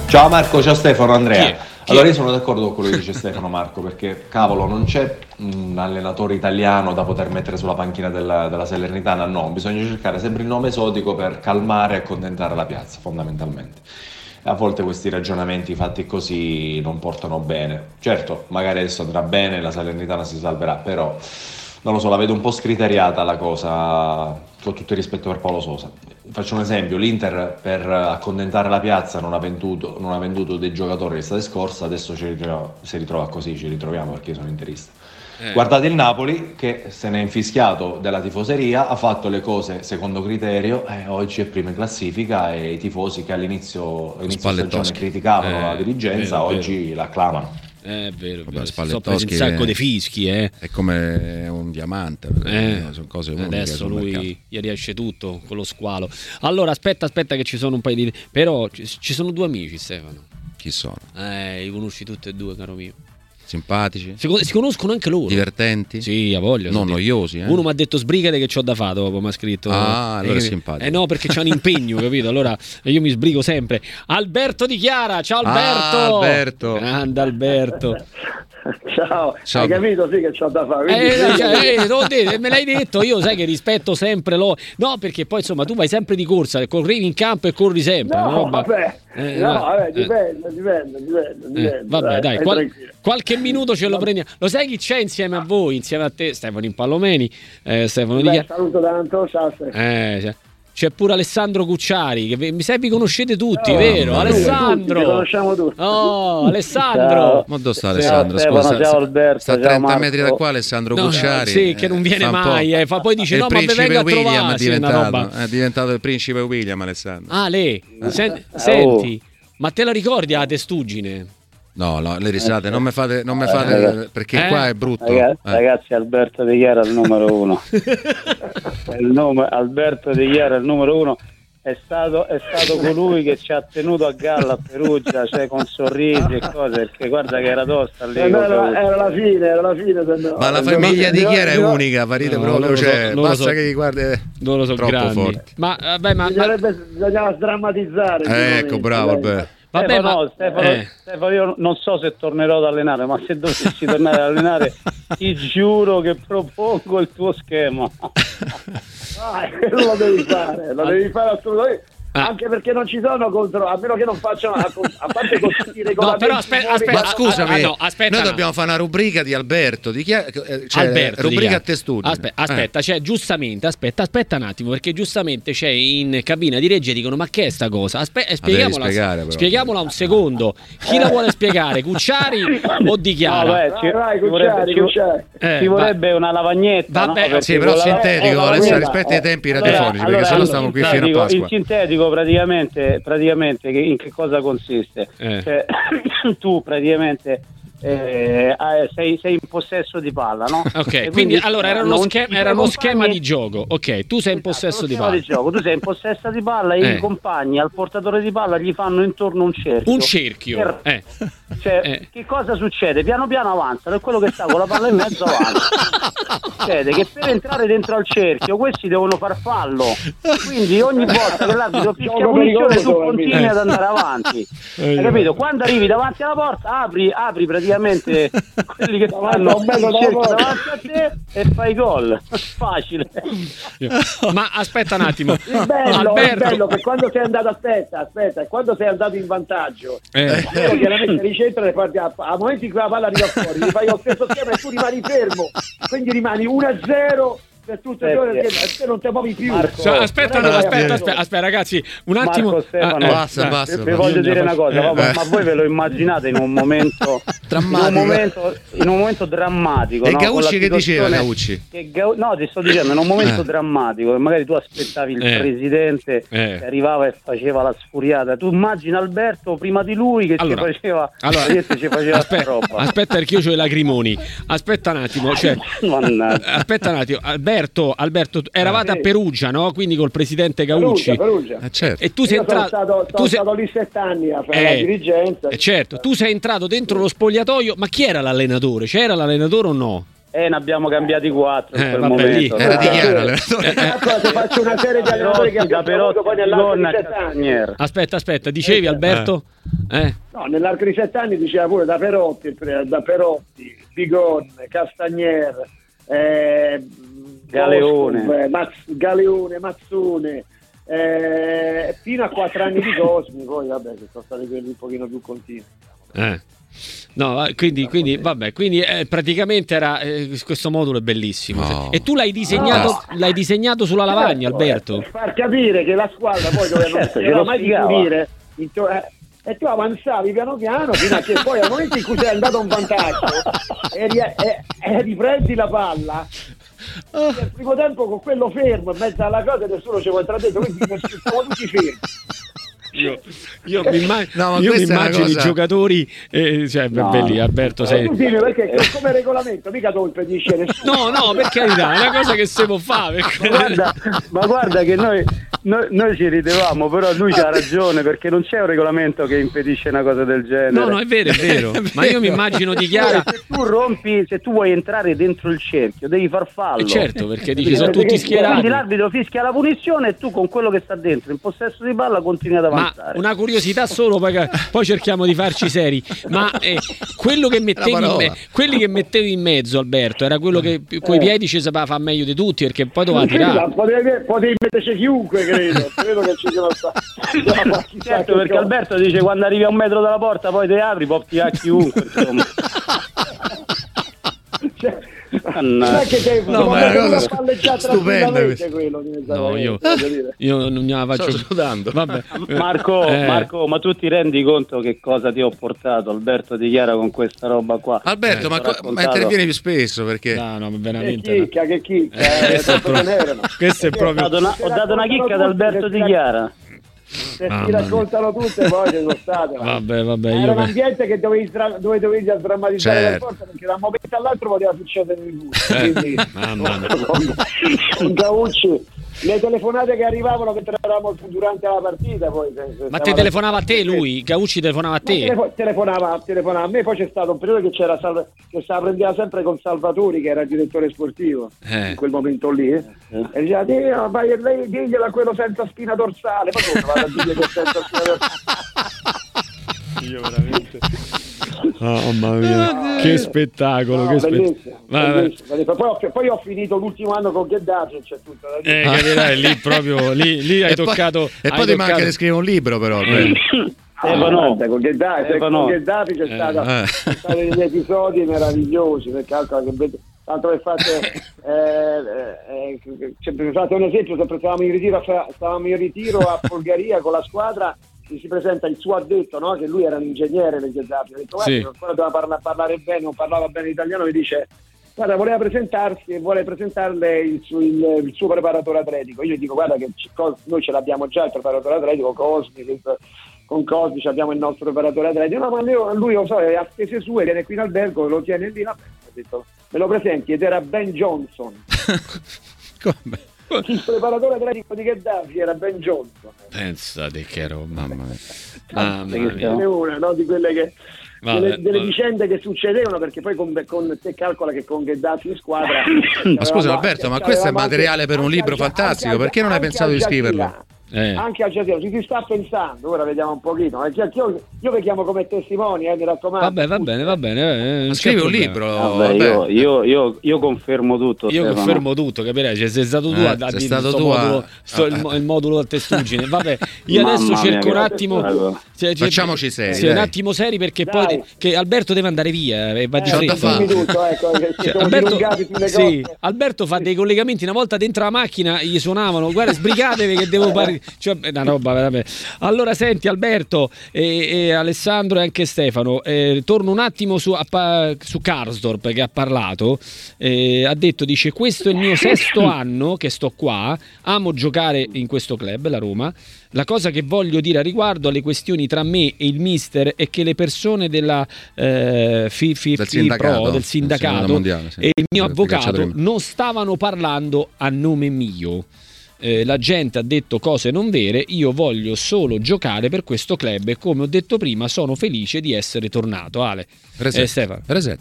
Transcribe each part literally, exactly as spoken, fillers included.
Ciao Marco, ciao Stefano, Andrea. Chi è? Chi Allora è? io sono d'accordo con quello che dice Stefano, Marco, perché cavolo, non c'è un allenatore italiano da poter mettere sulla panchina della, della Salernitana, no, bisogna cercare sempre il nome esotico per calmare e accontentare la piazza, fondamentalmente. A volte questi ragionamenti fatti così non portano bene. Certo, magari adesso andrà bene, la Salernitana si salverà, però non lo so, la vedo un po' scriteriata la cosa, con tutto il rispetto per Paolo Sosa. Faccio un esempio, l'Inter per accontentare la piazza non ha venduto, non ha venduto dei giocatori l'estate scorsa, adesso ci ritrova, si ritrova così, ci ritroviamo perché io sono interista. Eh. Guardate il Napoli che se ne è infischiato della tifoseria, ha fatto le cose secondo criterio, eh, oggi è prima in classifica e i tifosi che all'inizio, all'inizio stagione criticavano Eh, la dirigenza vero, oggi vero. l'acclamano. È vero, Vabbè, vero. Si sono Spallettoschi presi un sacco è- di fischi, eh. È come un diamante, Eh, sono cose uniche adesso sul lui mercato. gli riesce tutto con lo squalo. Allora aspetta, aspetta che ci sono un paio di... Però ci, ci sono due amici, Stefano. Chi sono? Eh, li conosci tutti e due, caro mio. Simpatici? Si, si conoscono anche loro. Divertenti? Sì, a voglia. Non sì. noiosi, eh? Uno mi ha detto sbrigate che c'ho da fare dopo, mi ha scritto. Ah, allora eh, è simpatico. Eh no, perché c'è un impegno, capito? Allora io mi sbrigo sempre. Alberto Di Chiara, ciao Alberto. Ah, Alberto. Grande Alberto. Ciao, Ciao. hai capito? Sì che c'ho da fare. quindi- Eh, no, cioè, eh, te l'ho detto, me l'hai detto, io sai che rispetto sempre lo. No, perché poi insomma tu vai sempre di corsa, corri in campo e corri sempre. una No, roba- vabbè, Eh, no, va- vabbè, eh. dipende, dipende, dipende, Eh, dipende. vabbè, dai, stai qual- tranquillo. qualche minuto ce lo prendiamo. Lo sai chi c'è insieme a voi, insieme a te, Stefano Impallomeni, eh, Stefano Di Beh, Chiara. saluto tanto, ciao Stefano. Eh, cioè, c'è pure Alessandro Cucciari, che vi- mi sa vi conoscete tutti, No, vero? no, Alessandro. tutti, ci conosciamo tutti. Oh, Alessandro. Ciao. Ma dove sta Ciao, Alessandro? Stefano, Scusa, ciao, sta- Alberto, sta a ciao, trenta Marco. metri da qua Alessandro No, Cucciari. sì, che non viene fa un mai, po'. eh, fa- poi dice, Il no, ma mi principe venga a William trovare, è sì, una diventato, roba. è diventato il principe William Alessandro. Ah, lei, sen- oh. senti, ma te la ricordi la testuggine? No, no, le risate, non mi fate, non mi fate perché Eh? qua è brutto. Ragazzi, Eh. ragazzi, Alberto Di Chiara è il numero uno. È il nome, Alberto Di Chiara è il numero uno. È stato, è stato colui che ci ha tenuto a galla a Perugia, cioè con sorrisi e cose, perché guarda che era tosta lì. era, era la fine, era la fine. Se no, Ma la famiglia di Chiara è unica, parite No, proprio, loro cioè, so- loro basta so- che guardi loro sono troppo grandi. forti. Ma vabbè, ma, ma Bisognerebbe, bisognava sdrammatizzare. Eh, ecco, bravo Alberto. vabbè, Stefano, ma Stefano, eh. Stefano, io non so se tornerò ad allenare, ma se dovessi tornare ad allenare, ti giuro che propongo il tuo schema. Ah, lo devi fare, lo devi fare assolutamente. Ah. Anche perché non ci sono contro, a meno che non facciano a, a parte con tutti i No, regolamenti. però aspetta, nuovi- aspetta, Ma scusami, ah, no, aspetta noi un dobbiamo fare una rubrica di Alberto, di chi è, eh, cioè, Alberto Di rubrica Chiara. a testuggine. Aspe- aspetta, cioè, giustamente, aspetta, aspetta un attimo, perché giustamente c'è in cabina di regia dicono ma che è sta cosa? Aspe- eh, spieghiamola, spiegare, però. spieghiamola un secondo. Chi la vuole spiegare? Cucciari o Di Chiara? No, beh, ci, Vai, vai, ci vorrebbe, Cucciari, ci- Cucciari. Eh, ci vorrebbe una lavagnetta. Vabbè, no? Perché Sì, però con la- sintetico, eh, Alessandro, guarda, rispetta i tempi allora- radiofonici, perché allora, sennò il stiamo qui fino a sintetico- Pasqua. Il sintetico praticamente, praticamente che- in che cosa consiste? Eh. Cioè, tu praticamente eh, hai- sei, sei in possesso di palla, no? Ok, E quindi, allora era uno, non- schema, i tuoi era uno compagni- schema di gioco. Ok, tu sei in Esatto, possesso uno di schema palla. gioco. Tu sei in possesso di palla e Eh. i compagni al portatore di palla gli fanno intorno un cerchio. Un cerchio. Per- Eh. Cioè, Eh. che cosa succede? Piano piano avanzano e quello che sta con la palla in mezzo avanza. Succede che per entrare dentro al cerchio questi devono far fallo. Quindi ogni volta che l'arbitro fischia Gioco punizione tu pericoloso, continui eh. ad andare avanti. Eh. Hai capito? Quando arrivi davanti alla porta apri, apri praticamente quelli che stanno un bello in cerchio lavoro. davanti a te e fai gol. Facile. Ma aspetta un attimo. Il bello, Alberto. il bello che quando sei andato, aspetta, aspetta, e quando sei andato in vantaggio, Eh. tu chiaramente ricentra e parti a, a momenti in cui la palla arriva fuori, gli fai lo stesso schema e tu rimani fermo, quindi rimani uno a zero per tutto il Eh, giorno sì. perché te non ti muovi più. Marco, Cioè, aspetta, no, Non è che- aspetta, aspetta, aspetta, ragazzi, un attimo. Marco, Stefano, Ah, eh, basta, dai. basta. Vi vi voglio dire una cosa, Eh, ma, eh. ma voi ve lo immaginate in un momento Drammatico. in un momento, in un momento drammatico, E no? Gaucci Con la che diceva, situazione Gaucci? che Gau- no, ti sto dicendo, in un momento Eh. drammatico, che magari tu aspettavi il Eh. presidente Eh. che arrivava e faceva la sfuriata. Tu immagini Alberto prima di lui che Allora, ci faceva, allora, praticamente ci faceva sta aspetta, roba. aspetta perché io ho i lagrimoni. Aspetta un attimo, cioè, Mannaggia. aspetta un attimo, Alberto, Alberto, eravate Eh. a Perugia, no? Quindi col presidente Perugia, Gaucci. Perugia. Eh, certo. E tu sei Io sono entrato. stato, tu sono sei- stato lì sette anni a fare Eh, la dirigenza. eh, certo, tu sei entrato dentro lo spogliatoio, ma chi era l'allenatore? C'era l'allenatore o no? E ne abbiamo cambiati quattro in Eh, quel vabbè, momento. lì. Era di Eh, Chiara, Eh, l'allenatore. Ecco, ti faccio una serie di allenatori che Perotti, da abbiamo avuto Perotti, poi di nell'arco Gonna di a sette anni. Castagnera. Aspetta, aspetta, dicevi Alberto? Eh. No, nell'arco di sette anni diceva pure da Perotti, da Perotti, Bigon, Castagnier, eh, Galeone. Bosco, eh, Mazz- Galeone, Mazzone, eh, fino a quattro anni di Cosmi, poi vabbè, che sono stati quelli un pochino più continui. Eh. No, va- quindi, quindi vabbè, quindi eh, praticamente era eh, questo modulo è bellissimo. No. E tu l'hai disegnato, l'hai disegnato sulla lavagna, Certo, Alberto? per far capire che la squadra poi doveva Certo, non ce era lo mai di spiegava. finire in to- eh, e tu avanzavi piano piano fino a che poi al momento in cui sei andato a un vantaggio e, ri- e- e riprendi la palla nel primo tempo con quello fermo in mezzo alla cosa nessuno ci vuole dentro, quindi siamo tutti fermi. Io, io mi, imma- No, ma io mi questa è una immagino cosa- i giocatori, eh, cioè, No. belli, Alberto, sei... Tu dimmi perché come regolamento mica tu impedisci a nessuno. No, no, per carità, è una cosa che si può fare. Ma guarda, ma guarda che noi, noi, noi ci ridevamo, però lui c'ha ragione, perché non c'è un regolamento che impedisce una cosa del genere. No, no, è vero, è vero. Ma io mi immagino di Chiara... Se tu rompi, se tu vuoi entrare dentro il cerchio, devi far fallo. Eh, certo, perché dici, sono tutti schierati. Quindi l'arbitro fischia la punizione e tu con quello che sta dentro, in possesso di palla, continui ad Ma avanzare. una curiosità solo, poi, poi cerchiamo di farci seri. Ma eh, quello che mettevi in parola. me- quelli che mettevi in mezzo, Alberto, era quello che coi Eh. piedi ci sapeva fare meglio di tutti, perché poi doveva tirare. Potevi, potevi metterci chiunque, credo. Credo che ci siano stati. Certo, perché Alberto dice quando arrivi a un metro dalla porta poi te apri, può tirare chiunque, insomma. Cioè, non Mannaggia. è che te, No, ma è una cosa scu- palleggiata stupenda tranquillamente questa. quello, mi sa, No, eh, io, voglio dire. io non gliela faccio. Sto sudando. Vabbè. Marco, Eh. Marco, ma tu ti rendi conto che cosa ti ho portato, Alberto Di Chiara, con questa roba qua? Alberto, Eh, ma, t'ho co- ma raccontato. intervieni più spesso perché No, no, Che veramente. chicca, che chicca, eh, questo è troppo proprio- ce n'erano. questo è Ho proprio. dato una, ho dato una chicca ad Alberto Di Chiara. Se Mamma ti mia. raccontano tutte poi ci sono state. ma- Vabbè, vabbè, Era io un ambiente che dovevi, stra- dove dovevi drammatizzare per Certo. forza, perché da un momento all'altro poteva succedere il gusto. Eh, Quindi, mamma mia. con, con Gaucci, le telefonate che arrivavano mentre eravamo durante la partita. Poi, se- se Ma te stavamo- telefonava a te lui? Gaucci telefonava a Ma te? telefo- telefonava, telefonava a me, poi c'è stato un periodo che c'era Salva- che stava prendeva sempre con Salvatori, che era il direttore sportivo Eh. in quel momento lì, eh. e diceva "Dì, ma vai- lei diglielo a quello senza spina dorsale", ma come vado a dirgli che senza spina dorsale? Io veramente. Oh, mamma mia, che spettacolo! No, che spe- bellissimo, Va- va- bellissimo, bellissimo. Poi, ho, poi ho finito l'ultimo anno con Gheddafi, c'è tutto da dire. Eh, capirai, lì proprio lì, lì hai e poi- toccato. e hai poi ti manca toccato- di scrivere un libro però Eh. Alberto. Stefano, guarda, con Gheddafi, Stefano. con Gheddafi c'è Eh, stato, eh. ci sono stati degli episodi meravigliosi, perché altro che ved- tanto per fate eh, eh, eh, cioè, per fate un esempio, sempre stavamo in ritiro, a- stavamo in ritiro a Folgaria con la squadra, mi si presenta il suo addetto, no? Che lui era un ingegnere del Gheddafi, ha detto guarda, Sì. che ancora doveva parla- parlare bene, non parlava bene italiano, mi dice guarda, voleva presentarsi e vuole presentarle il suo, il, il suo preparatore atletico. Io gli dico guarda che ci- cos- noi ce l'abbiamo già il preparatore atletico, Cosmi, che- con Cosmi abbiamo il nostro preparatore atletico. No, ma lui, lui lo so, è a spese sue, viene qui in albergo, lo tiene lì, vabbè, ho detto, me lo presenti, ed era Ben Johnson. Come? Il preparatore atletico di Gheddafi era Ben Johnson. Pensate che roba. Mamma mia. Mamma che mia. stiamo- È una, no, di quelle che Vabbè, delle, delle vabbè. vicende che succedevano, perché poi con, con te calcola che con Gheddafi in squadra Ma scusa Alberto, ma questo è materiale per un libro fantastico, perché non hai pensato di scriverlo? Eh. Anche al Jazeera ci si sta pensando, ora vediamo un pochino. Eh, Io, io vi chiamo come testimoni, eh, mi raccomando. Vabbè, va bene, va bene. eh, non Ma c'è scrivi un problema. libro. Vabbè, io, Alberto. io, io, io confermo tutto. Io Stefano. confermo tutto, capirai? Cioè, sei stato tu Eh, a, a sei dire stato sto tu a- modulo, sto- il, mo- il modulo a testuggine. Vabbè, io Mamma adesso mia, cerco un che attimo. spettacolo. cioè, cioè, Facciamoci seri, sì, un dai. attimo seri perché Dai. poi che Alberto deve andare via e va di Eh, C'ho da fretta. fare. dimmi tutto, ecco, che ci Cioè, siamo Alberto, dilungati sulle sì, cose. Alberto fa dei collegamenti. Una volta dentro la macchina gli suonavano, guarda, sbrigatevi che devo parlare. Cioè, è una roba veramente. Allora, senti, Alberto e, e Alessandro e anche Stefano, eh, torno un attimo su, a pa- su Karsdorp che ha parlato. Eh, ha detto: dice, questo è il mio sesto anno che sto qua. Amo giocare in questo club, la Roma. La cosa che voglio dire a riguardo alle questioni tra me e il mister è che le persone della eh, F I F I Del sindacato. Pro, del Del sindacato mondiale, sì. e il mio Del avvocato calciatori. non stavano parlando a nome mio. Eh, la gente ha detto cose non vere, io voglio solo giocare per questo club e come ho detto prima sono felice di essere tornato. Ale, Reset. eh, Stefano. Reset.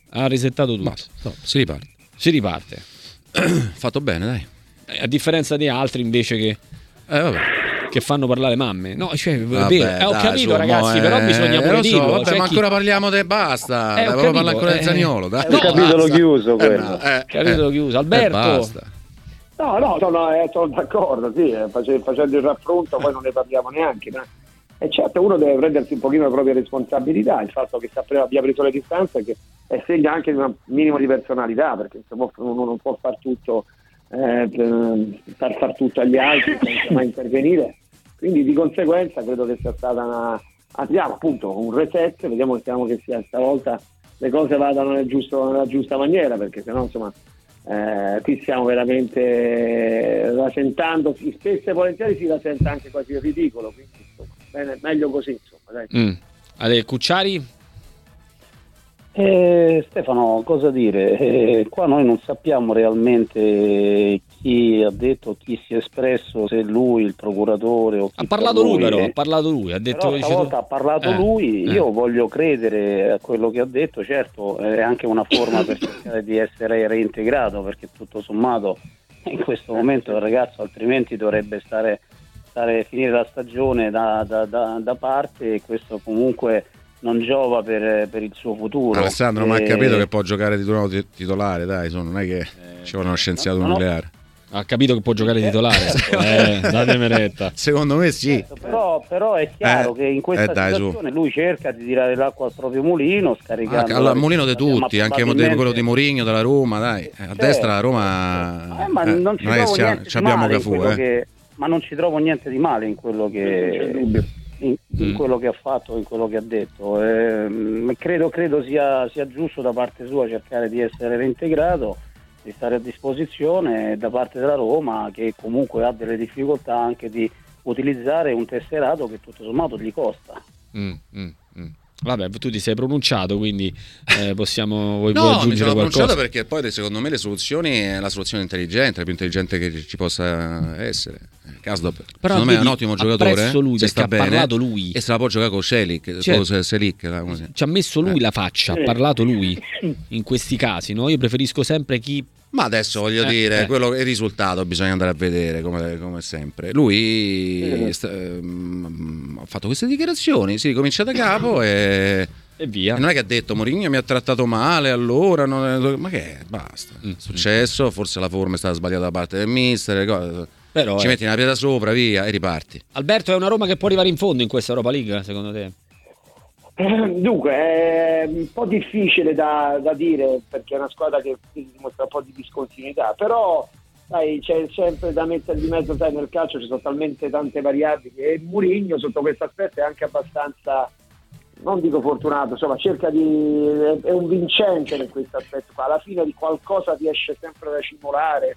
Ha risettato tutto. Basta, no, si riparte. Si riparte. Fatto bene, dai. A differenza di altri invece che, Eh, vabbè. che fanno parlare mamme. No, cioè, Vabbè, vero. Eh, ho dai, capito, su, ragazzi, mo, però eh, bisogna pure lo so, dirlo. vabbè, Cioè, ma chi- ancora parliamo di basta. Eh, Dai, ho volevo capito, parlare ancora del eh. Zaniolo. Dai. È un capitolo basta. chiuso Eh, quello. no, eh, Capitolo eh. chiuso. Alberto. Eh, basta. No, no, sono, eh, sono d'accordo, sì, eh, face- facendo il raffronto poi non ne parliamo neanche, ma e certo uno deve prendersi un pochino le proprie responsabilità, il fatto che Sappreva abbia preso le distanze che è segno anche di un minimo di personalità, perché insomma, uno non può far tutto eh, per far, far tutto agli altri senza mai intervenire, quindi di conseguenza credo che sia stata una abbiamo appunto un reset, vediamo speriamo che sia stavolta le cose vadano nel giusto, nella giusta maniera, perché sennò insomma Eh, qui stiamo veramente rasentando, spesso e volentieri si rasenta anche quasi il ridicolo, quindi insomma, bene, meglio così insomma, dai. Mm. Ale, Cucciari? Eh, Stefano, cosa dire? Eh, qua noi non sappiamo realmente chi ha detto, chi si è espresso, se lui, il procuratore o chi Ha parlato per lui, lui. però, ha parlato lui, ha detto Però dice stavolta tu- ha parlato Eh, lui, eh. io voglio credere a quello che ha detto, certo è anche una forma per cercare di essere reintegrato, perché tutto sommato in questo momento il ragazzo altrimenti dovrebbe stare, stare finire la stagione da, da, da, da parte, e questo comunque non giova per, per il suo futuro. Alessandro, ma ha E- capito che può giocare di nuovo ti- titolare, dai, sono, non è che ci vuole uno scienziato no, no. nucleare. Ha capito che può giocare titolare. eh, datemi retta. Secondo me sì. Però, però è chiaro Eh, che in questa eh, dai, su. situazione lui cerca di tirare l'acqua al proprio mulino, scaricando Ah, allora, mulino di ma tutti, anche probabilmente- quello di Mourinho, della Roma, dai. Eh, A Certo. destra la Roma Eh, ma eh, non ci non è che trovo siamo- niente ci di abbiamo male in Cafù, quello eh. che- ma non ci trovo niente di male in quello Non c'è che dubbio. in, in Mm. quello che ha fatto, in quello che ha detto. Ehm, credo, credo sia, sia giusto da parte sua cercare di essere reintegrato, di stare a disposizione, da parte della Roma, che comunque ha delle difficoltà anche di utilizzare un tesserato che tutto sommato gli costa. Mm, mm, mm. Vabbè, tu ti sei pronunciato, quindi eh, possiamo vuoi, vuoi No, mi aggiungere sono qualcosa? pronunciato perché poi secondo me le soluzioni è la soluzione intelligente, la più intelligente che ci possa essere. Kasdorp, Però secondo me è un vedi, ottimo giocatore, apprezzo lui se perché sta ha bene, parlato lui. e se la può giocare con Selic, Cioè, con Selic, là, come si- Ci ha messo lui Eh. la faccia, ha parlato lui in questi casi, no? Io preferisco sempre chi Ma adesso voglio Eh, dire, eh. quello, il risultato bisogna andare a vedere come, come sempre. Lui sta- ehm, ha fatto queste dichiarazioni, si ricomincia da capo e, e via. e non è che ha detto Mourinho mi ha trattato male, allora non è- ma che è? Basta. Mm. È successo, forse la forma è stata sbagliata da parte del mister, le cose- Però ci eh, metti una pietra sopra, via e riparti. Alberto, è una Roma che può arrivare in fondo in questa Europa League, secondo te? Dunque, è un po' difficile da, da dire perché è una squadra che dimostra un po' di discontinuità, però sai, c'è sempre da mettere di mezzo, sai, nel calcio ci sono talmente tante variabili e Mourinho sotto questo aspetto è anche abbastanza, non dico fortunato, insomma cerca di, è, è un vincente in questo aspetto qua, alla fine di qualcosa riesce sempre a racimolare,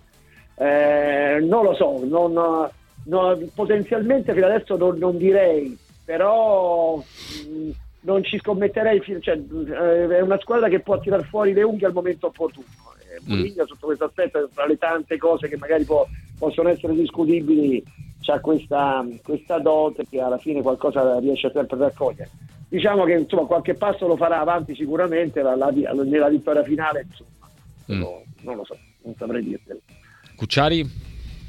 eh, non lo so, non, non- potenzialmente fino adesso non, non direi, però mh, non ci scommetterei, fi- cioè, eh, è una squadra che può tirar fuori le unghie al momento opportuno. Eh, Mourinho sotto questo aspetto, tra le tante cose che magari può- possono essere discutibili, c'ha questa, questa dote che alla fine qualcosa riesce sempre a raccogliere. Diciamo che insomma qualche passo lo farà avanti sicuramente, la, la, nella vittoria finale insomma, quello non lo so, non saprei dirtelo. Cucciari?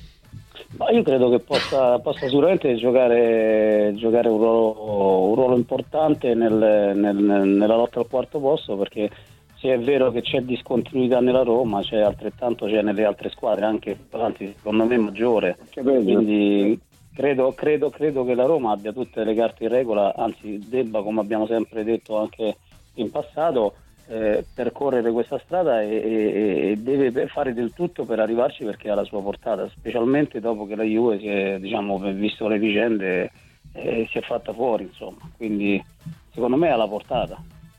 Ma io credo che possa, possa sicuramente giocare, giocare un, ruolo, un ruolo importante nel- nel- nella lotta al quarto posto, perché se è vero che c'è discontinuità nella Roma, c'è altrettanto c'è nelle altre squadre, anche anzi, secondo me maggiore. Che bello. Quindi credo, credo, credo che la Roma abbia tutte le carte in regola, anzi debba, come abbiamo sempre detto anche in passato, eh, percorrere questa strada e, e- e deve fare del tutto per arrivarci, perché è alla sua portata, specialmente dopo che la Juve si è, diciamo, visto le vicende, eh, si è fatta fuori, insomma. Quindi secondo me è alla portata.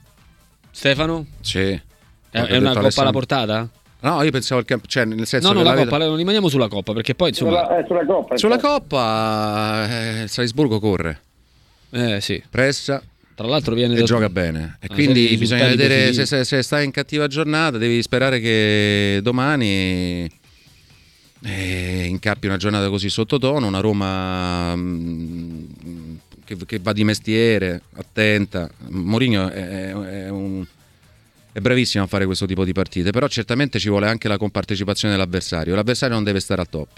Stefano? Sì. È, Come è ha una detto coppa alla Alessandro. portata? No, io pensavo il camp- cioè nel senso No, no, che la la coppa, vita- la- rimaniamo sulla coppa, perché poi insomma... Sulla, eh, sulla Coppa, sulla infatti. Coppa eh, il Salisburgo corre, Eh sì, pressa tra l'altro viene e da gioca bene e una quindi serie di bisogna risultati vedere se, positivi. se- se stai in cattiva giornata devi sperare che domani eh, incappi una giornata così sottotono, una Roma mm, che, che va di mestiere, attenta. Mourinho è, è un, è bravissimo a fare questo tipo di partite, però certamente ci vuole anche la compartecipazione dell'avversario. L'avversario non deve stare al top.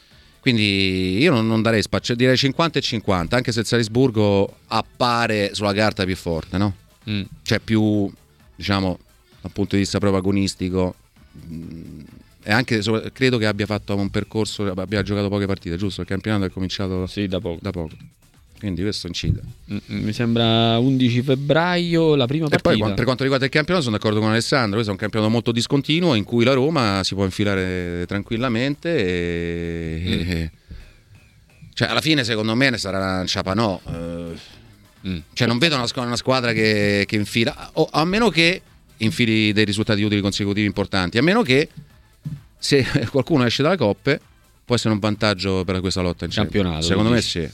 Quindi io non, non darei spazio, direi cinquanta e cinquanta, anche se il Salisburgo appare sulla carta più forte, no? Mm. Cioè più, diciamo, dal punto di vista proprio agonistico, mh, e anche credo che abbia fatto un percorso, abbia giocato poche partite, giusto? Il campionato è cominciato sì, da poco. Da poco. Quindi questo incide. Mi sembra undici febbraio la prima partita. E poi per quanto riguarda il campionato sono d'accordo con Alessandro, questo è un campionato molto discontinuo in cui la Roma si può infilare tranquillamente e, mm. e cioè alla fine secondo me ne sarà un ciapanò, uh, mm. cioè non vedo una, una squadra che, che infila, o a meno che infili dei risultati utili consecutivi importanti, a meno che se qualcuno esce dalle coppe può essere un vantaggio per questa lotta in campionato. Secondo me sì.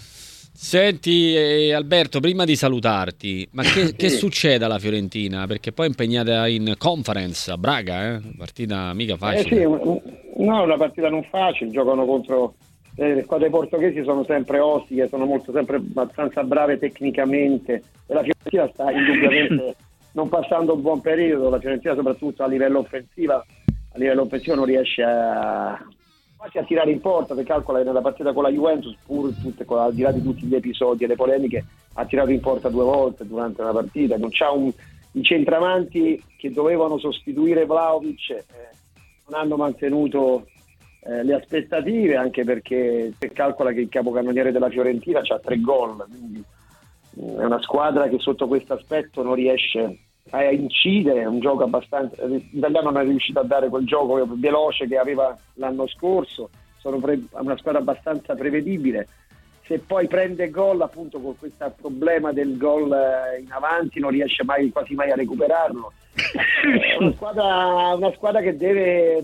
Senti eh, Alberto, prima di salutarti, ma che, sì. che succede alla Fiorentina? Perché poi è impegnata in conference a Braga, eh? Partita mica facile. Eh sì, no, è una partita non facile, giocano contro eh, le squadre portoghesi, sono sempre ostiche, sono molto sempre abbastanza brave tecnicamente e la Fiorentina sta indubbiamente non passando un buon periodo, la Fiorentina soprattutto a livello offensivo, a livello offensivo non riesce a quasi a tirare in porta, perché calcola che nella partita con la Juventus, pur tutte, al di là di tutti gli episodi e le polemiche, ha tirato in porta due volte durante una partita, non c'ha un, i centravanti che dovevano sostituire Vlahovic eh, non hanno mantenuto eh, le aspettative, anche perché se calcola che il capocannoniere della Fiorentina c'ha tre gol, quindi mh, è una squadra che sotto questo aspetto non riesce a incidere, è un gioco abbastanza, l'italiano non è riuscito a dare quel gioco veloce che aveva l'anno scorso, sono pre, una squadra abbastanza prevedibile, se poi prende gol appunto con questo problema del gol in avanti non riesce mai, quasi mai a recuperarlo, è una squadra, una squadra che deve,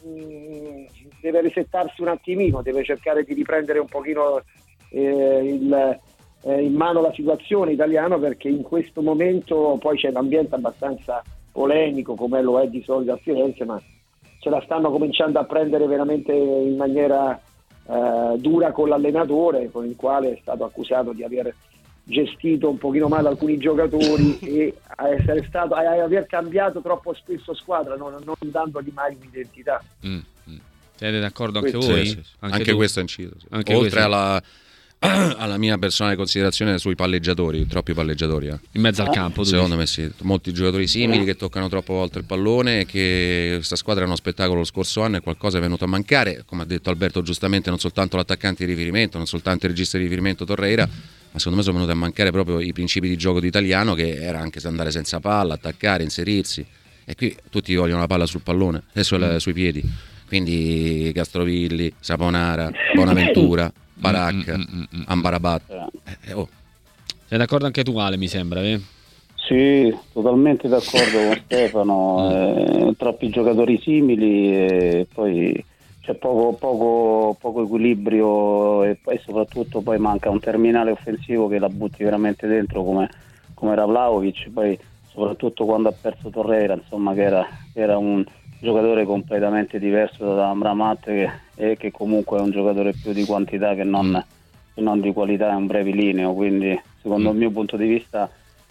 deve risettarsi un attimino, deve cercare di riprendere un pochino eh, il in mano la situazione italiana, perché in questo momento poi c'è l'ambiente abbastanza polemico come lo è di solito a Firenze, ma ce la stanno cominciando a prendere veramente in maniera eh, dura con l'allenatore, con il quale è stato accusato di aver gestito un pochino male alcuni giocatori e a essere stato a aver cambiato troppo spesso squadra, non, non dandogli mai un'identità. Mm, mm. Siete d'accordo anche questo, voi? Sì, sì. Anche, anche questo è inciso, sì. Anche oltre questo. alla alla mia personale considerazione sui palleggiatori, troppi palleggiatori eh. in mezzo al campo, secondo dici? me sì, molti giocatori simili che toccano troppo volte il pallone, e che questa squadra è uno spettacolo lo scorso anno e qualcosa è venuto a mancare, come ha detto Alberto giustamente, non soltanto l'attaccante di riferimento, non soltanto il regista di riferimento Torreira, ma secondo me sono venuti a mancare proprio i principi di gioco di Italiano, che era anche andare senza palla, attaccare, inserirsi, e qui tutti vogliono la palla sul pallone e sul, mm. sui piedi, quindi Castrovilli, Saponara, Bonaventura, Barak, mm, mm, mm, Ambarabat. Eh, oh. Sei d'accordo anche tu, Ale, mi sembra, eh? Sì, totalmente d'accordo con Stefano, eh, troppi giocatori simili e poi c'è poco, poco, poco equilibrio e poi soprattutto poi manca un terminale offensivo che la butti veramente dentro come, come era Vlahovic, poi soprattutto quando ha perso Torreira, insomma, che era, era un giocatore completamente diverso da Amrabat, che, e che comunque è un giocatore più di quantità che non, che non di qualità, è un brevilineo, quindi secondo mm. il mio punto di vista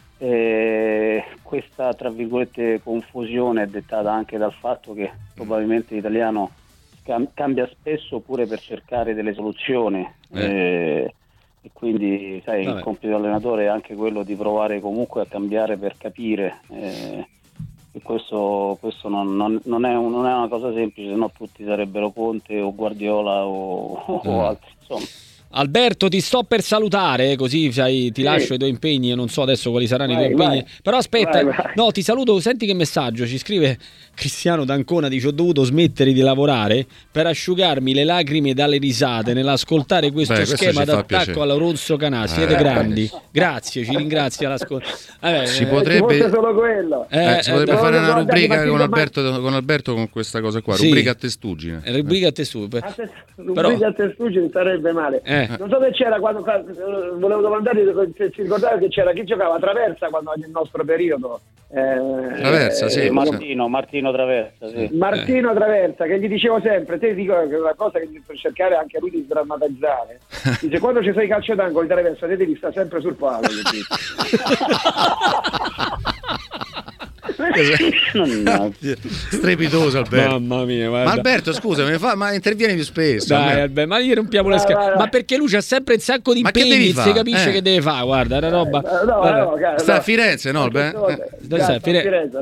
eh, questa tra virgolette confusione è dettata anche dal fatto che probabilmente l'italiano cam- cambia spesso pure per cercare delle soluzioni eh. Eh, e quindi sai, il compito dell'allenatore è anche quello di provare comunque a cambiare per capire eh, e questo, questo non, non, non, è un, non è una cosa semplice, se no tutti sarebbero Conte o Guardiola o, mm. o altri, insomma. Alberto, ti sto per salutare, così sai, ti sì. lascio i tuoi impegni, e non so adesso quali saranno vai, i tuoi impegni. Vai. Però aspetta, vai, vai. no, ti saluto, senti che messaggio ci scrive Cristiano D'Ancona, dice: ho dovuto smettere di lavorare per asciugarmi le lacrime dalle risate nell'ascoltare questo Beh, schema d'attacco alla Ronzo Canà. Siete eh. grandi. Grazie, ci ringrazia l'ascolto. Vabbè, si potrebbe eh, solo quello. Eh, eh, si potrebbe eh, fare una rubrica con ma... Alberto, con Alberto con questa cosa qua, sì. rubrica a testuggine. Rubrica a testuggine. Rubrica Però... a testuggine sarebbe male. Eh. Non so se c'era quando volevo domandare se si ricordava che c'era chi giocava Traversa quando nel nostro periodo. Eh, Traversa, sì. Martino, Martino Traversa, sì. Martino Traversa, che gli dicevo sempre, te dico che è una cosa che per cercare anche lui di sdrammatizzare. Dice: quando ci sei calcio d'angolo Traversa, te devi stare sempre sul palo. Strepitoso Alberto. Mamma mia, guarda. Ma Alberto, scusa, mi fa, ma intervieni più spesso. Dai, Alberto, ma gli rompiamo le scatole. Ma perché lui c'ha sempre un sacco di impegni, si capisce eh. che deve fare, guarda, è una roba. Eh, no, no, no, sta a Firenze, no, Alberto? Eh. Dove stai? Firenze,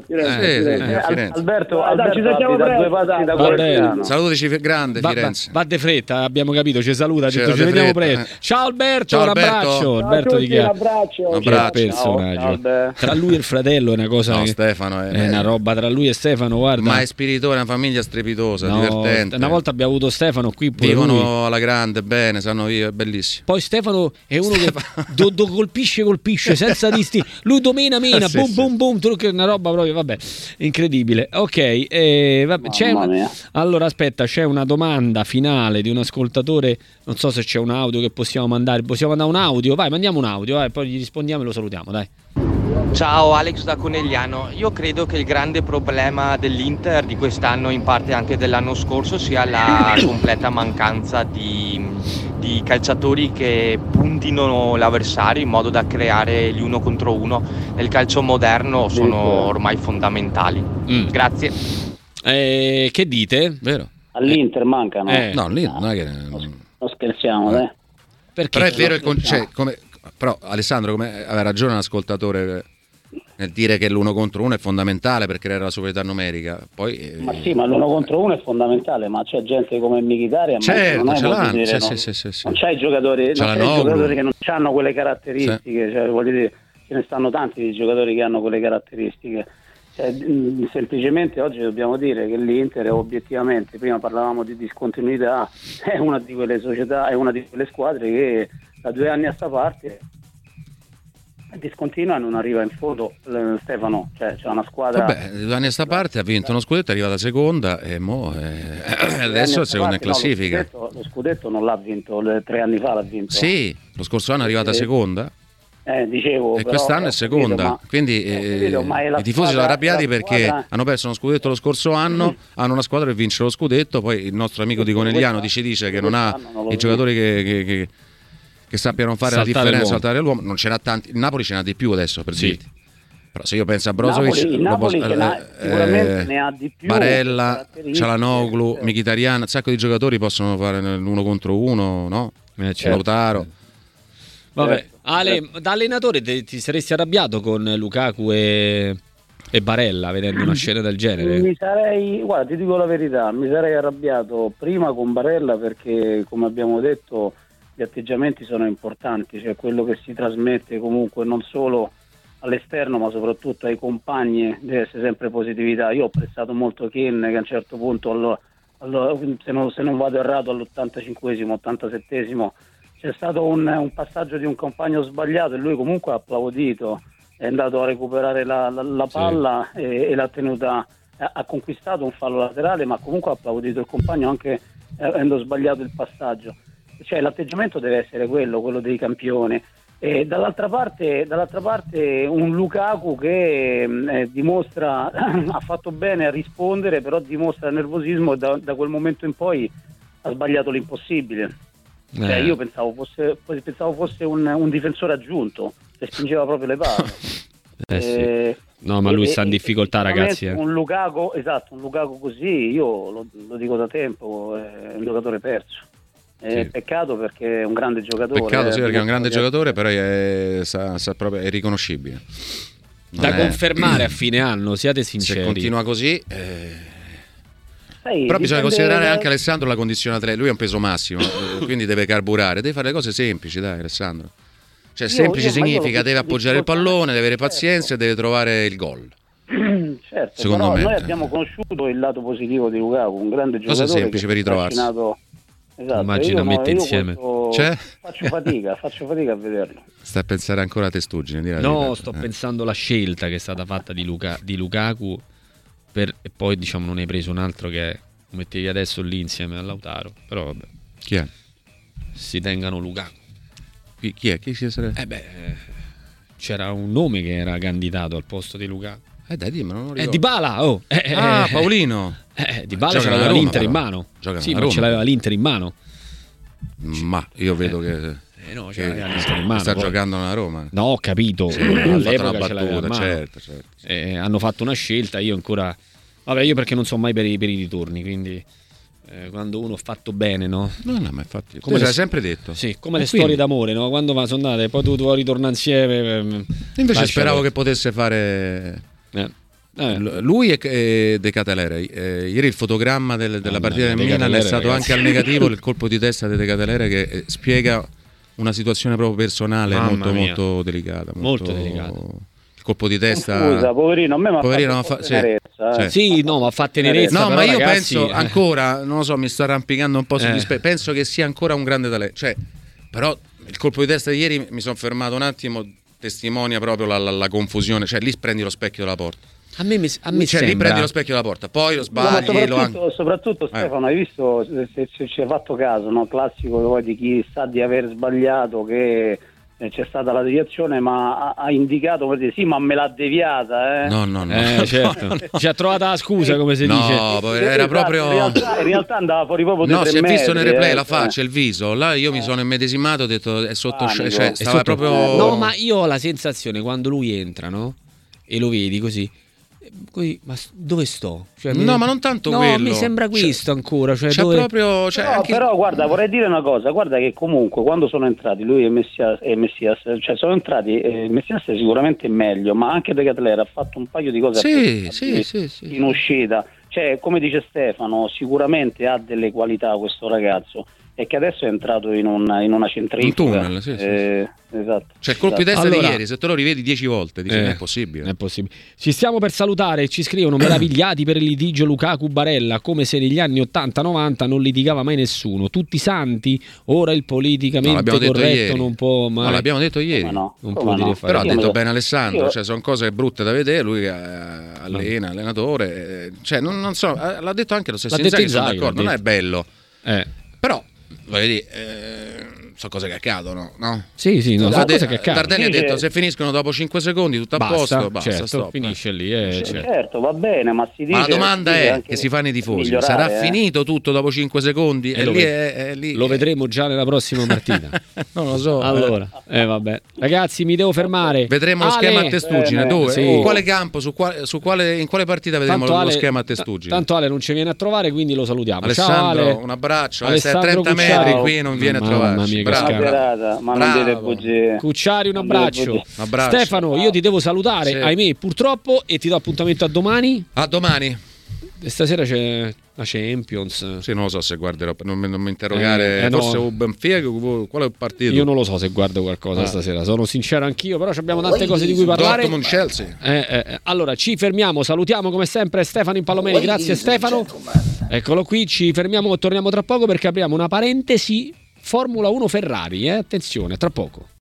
Alberto, Alberto, ci sentiamo da due passi da Corsiano. Salutaci grande Firenze. Va de fretta, abbiamo capito, ci saluta, ci vediamo presto. Ciao Alberto, Ciao, un Alberto. abbraccio. Alberto di un abbraccio. Un abbraccio. Personaggio. Ciao, tra lui e il fratello è una cosa no, che... Stefano è... è una roba tra lui e Stefano, guarda. Ma è spiritosa, una famiglia strepitosa, no, divertente. Una volta abbiamo avuto Stefano qui pure vivono lui. alla grande, bene, sanno vivere, è bellissimo. Poi Stefano è uno Stefano. che do, do colpisce colpisce senza disti. Lui domina mena, sì, boom sì. boom boom, è una roba proprio, vabbè, incredibile. Ok, eh, vabbè, c'è un... allora aspetta, c'è una domanda finale di un ascoltatore, non so se c'è un audio che possiamo mandare, possiamo mandare un audio? Vai, mandiamo un audio, vai, poi gli rispondiamo e lo salutiamo, dai. Ciao, Alex da Conegliano. Io credo che il grande problema dell'Inter di quest'anno, in parte anche dell'anno scorso, sia la completa mancanza di, di calciatori che puntino l'avversario in modo da creare gli uno contro uno. Nel calcio moderno sono ormai fondamentali. Mm. Grazie. Eh, che dite? Vero? All'Inter mancano. Eh. No, l'Inter non è che... Non scherziamo, eh. eh. Perché? Però è vero il concetto, come... però Alessandro come... aveva ragione l'ascoltatore nel dire che l'uno contro uno è fondamentale per creare la superiorità numerica. Poi, eh... ma sì, ma l'uno contro uno è fondamentale, ma c'è gente come Mkhitaryan, certo, non, ce l'ha, dire, sì, non, sì, sì, sì, sì. non c'è i giocatori, c'è non c'è i giocatori che non hanno quelle caratteristiche, sì. Cioè, voglio dire, ce ne stanno tanti di giocatori che hanno quelle caratteristiche. Cioè, mh, semplicemente oggi dobbiamo dire che l'Inter obiettivamente, prima parlavamo di discontinuità, è una di quelle società, è una di quelle squadre che da due anni a sta parte discontinua e non arriva in fondo. Stefano, cioè c'è una squadra. Vabbè, due anni a sta parte ha vinto uno scudetto, è arrivata seconda e mo eh, adesso è seconda in classifica. No, lo, scudetto, lo scudetto non l'ha vinto, le, tre anni fa l'ha vinto. Sì, lo scorso anno è arrivata eh, seconda. Eh, dicevo, e però, quest'anno è seconda, capito, ma, quindi eh, capito, i tifosi sono arrabbiati perché squadra... hanno perso uno scudetto lo scorso anno, mm. hanno una squadra che vince lo scudetto, poi il nostro amico di Conegliano dice, dice che non ha i giocatori che, che, che, che sappiano fare saltare la differenza, l'uomo. saltare l'uomo, non ce n'ha tanti, il Napoli ce n'ha di più adesso per sì. dirti. Però se io penso a Brozovic, il Napoli, lo, il Napoli eh, sicuramente eh, ne ha di più. Barella, Çalhanoğlu, Mkhitaryan, un sacco di giocatori possono fare l'uno contro uno, no? Eh, certo. Lautaro. Vabbè, Ale, da allenatore te, ti saresti arrabbiato con Lukaku e, e Barella vedendo una scena del genere? Mi sarei, guarda, ti dico la verità, mi sarei arrabbiato prima con Barella perché, come abbiamo detto, gli atteggiamenti sono importanti, cioè quello che si trasmette comunque non solo all'esterno ma soprattutto ai compagni deve essere sempre positività. Io ho apprezzato molto Kean che a un certo punto, allo, allo, se, non, se non vado errato, all'ottantacinquesimo, ottantasettesimo c'è stato un, un passaggio di un compagno sbagliato e lui comunque ha applaudito, è andato a recuperare la, la, la palla sì. e, e l'ha tenuta, ha, ha conquistato un fallo laterale ma comunque ha applaudito il compagno anche eh, avendo sbagliato il passaggio. Cioè l'atteggiamento deve essere quello, quello dei campioni. E dall'altra parte, dall'altra parte un Lukaku che eh, dimostra, ha fatto bene a rispondere, però dimostra nervosismo e da, da quel momento in poi ha sbagliato l'impossibile. Eh. Cioè, io pensavo fosse, pensavo fosse un, un difensore aggiunto che spingeva proprio le palle. eh, eh, sì. No, ma lui e, sta in difficoltà, ragazzi. Eh. Un Lukaku, esatto, un Lukaku così, io lo, lo dico da tempo, è un giocatore perso. È sì. Peccato perché è un grande giocatore. Peccato sì, perché è un grande che... giocatore, però è, sa, sa proprio, è riconoscibile. Non da è... confermare a fine anno, siate sinceri. Se continua così... Eh... Sai, però bisogna dipende... considerare anche Alessandro la condizione atleta, lui è un peso massimo, quindi deve carburare, deve fare le cose semplici, dai Alessandro. Cioè io, semplice io, significa io, deve appoggiare il pallone, deve avere pazienza certo. e deve trovare il gol. Certo, secondo però me. Noi abbiamo conosciuto il lato positivo di Lukaku, un grande giocatore. Cosa semplice per ritrovarsi. Esatto, immagino io, mette io insieme cioè? faccio fatica faccio fatica a vederlo. Sta a pensare ancora a testuggine no verità. sto eh. pensando alla scelta che è stata fatta di, Luca, di Lukaku per, e poi diciamo non hai preso un altro che mettevi adesso lì insieme a Lautaro, però vabbè. Chi è? Si tengano Lukaku. Chi, chi è? Chi si sarebbe? Eh beh, c'era un nome che era candidato al posto di Lukaku. Eh dai, dimmelo, non lo ricordo. Eh, Dybala, oh. Eh, ah, eh, Paolino. Eh, Dybala ce l'aveva l'Inter in mano. Gioca sì, ma ce l'aveva l'Inter in mano. Ma io vedo che Eh no, che, cioè, che sta, in mano, sta poi. giocando nella Roma. No, ho capito. Sì, hanno fatto una All'epoca ce l'aveva in battuta, mano. certo, certo. Eh, hanno fatto una scelta, io ancora... Vabbè, io perché non so mai per i, per i ritorni, quindi eh, quando uno ha fatto bene, no? No, no, ma infatti, come l'hai le, sempre detto. Sì, come E le quindi? storie d'amore, no? Quando va, sono andate, poi tu, tu ritorna insieme. Eh, Invece speravo che potesse fare... Eh. Eh. Lui e, e De Ketelere. Eh, ieri il fotogramma del, della Ah, partita del De Milan Ketelere, è stato ragazzi. anche al negativo il colpo di testa di De Ketelere che eh, spiega una situazione proprio personale Mamma molto mia. molto delicata. Molto delicata. Il colpo di testa. Scusa, poverino, a me mi ha Poverino, fatto ma un po' fa- sì. tenerezza, eh. Sì. Sì, no, ma fa tenerezza. No, però, ma io ragazzi, penso eh. ancora, non lo so, mi sto arrampicando un po' sugli Eh. spe- penso che sia ancora un grande talento. Cioè, però il colpo di testa di ieri mi sono fermato un attimo, testimonia proprio la, la, la confusione. Cioè, lì prendi lo specchio della porta. A me, mi- a me Cioè, lì sembra... prendi lo specchio della porta, poi lo No, ma sbagli, lo soprattutto, anche. soprattutto Eh. Stefano, hai visto se, se- se ci hai fatto caso, no? Classico poi di chi sa di aver sbagliato, che eh, c'è stata la deviazione, ma ha, ha indicato per dire sì, ma me l'ha deviata, eh. No, no, no. Eh, certo. Ci ha trovato la scusa, come si No, dice. poi Esatto, era proprio. in realtà, in realtà andava fuori proprio dei No, tre si è visto metri, nel replay eh, la faccia, eh. il viso. Là io mi sono immedesimato, ho detto è sotto, Panico. cioè È stava sotto- proprio. No, ma io ho la sensazione quando lui entra, no? E lo vedi così. così, ma s- dove sto? Cioè, mi- No, ma non tanto no, quello. mi sembra Cioè, questo ancora. Cioè, C'è dove... proprio. Cioè, Però, anche- però, guarda, vorrei dire una cosa, guarda che comunque quando sono entrati lui e Messias, e Messias cioè sono entrati, eh, Messias è sicuramente meglio, ma anche De Ketelere ha fatto un paio di cose Sì, apprezzabili sì, sì, sì. in uscita, cioè come dice Stefano, sicuramente ha delle qualità questo ragazzo, e che adesso è entrato in una, in una centrifuga. Un tunnel, sì, sì, Eh, esatto. Cioè, il colpo di testa Allora- di ieri, se te lo rivedi dieci volte, dici, Eh, non è possibile. non è possibile. Ci stiamo per salutare, ci scrivono meravigliati per il litigio Lukaku-Barella, come se negli anni ottanta novanta non litigava mai nessuno. Tutti santi, ora il No, politicamente l'abbiamo detto corretto ieri. non può mai... No, l'abbiamo detto ieri. Come no? Non Come può no? dire fare. Però ha Io me detto lo- bene Alessandro, io- cioè, sono cose brutte da vedere, lui che è allena, allenatore, eh, cioè, non, non so, eh, l'ha detto anche lo stesso L'ha detto Inzaghi, sono Inzaghi, d'accordo, l'ha non è bello, Eh. però, voglio dire, eh, sono cose che accadono, no? Sì, sì, no, Ha sono de- cose che accadono. Tardelli ha Dice- detto se finiscono dopo cinque secondi tutto a Basta, posto, basta, certo, stop. finisce lì. Eh, Cioè, certo. certo, va bene, ma si dice... Ma la domanda si dice è anche che si fanno i tifosi, migliorare, sarà eh. finito tutto dopo cinque secondi? E E lo lì ved- è, è lì. Lo vedremo già nella prossima partita. Non lo so. Allora, eh, vabbè. Ragazzi, mi devo fermare. Vedremo lo Ale- schema a testuggine. Bene. Dove? Sì. In quale campo? Su quale, su quale- in quale partita vedremo Tanto lo, lo Ale- schema a ta- testuggine? Tanto Ale non ci viene a trovare, quindi lo salutiamo. Ciao Alessandro, Ale. un abbraccio. eh, Stai a Alessandro trenta Cucciari. metri qui, non viene a Mamma trovarci. mia, che Bravo. Buona scala. serata, ma non dite Bravo. bugie. Cucciari, un Non dite abbraccio. bugie. Un abbraccio. Stefano, io ti devo salutare, Sì. ahimè, purtroppo, e ti do appuntamento a domani. A domani. E stasera c'è la Champions. Sì, non lo so se guarderò, non mi, non mi interrogare. Eh, eh, no. Forse un Benfica, quale partito? Io non lo so se guardo qualcosa Ah. stasera, sono sincero anch'io, però abbiamo tante cose di cui parlare. Dortmund Chelsea. Eh, eh, eh. Allora ci fermiamo, salutiamo come sempre Stefano Impallomeni, grazie Stefano. Eccolo qui, ci fermiamo, torniamo tra poco perché apriamo una parentesi Formula uno Ferrari, eh? Attenzione, tra poco.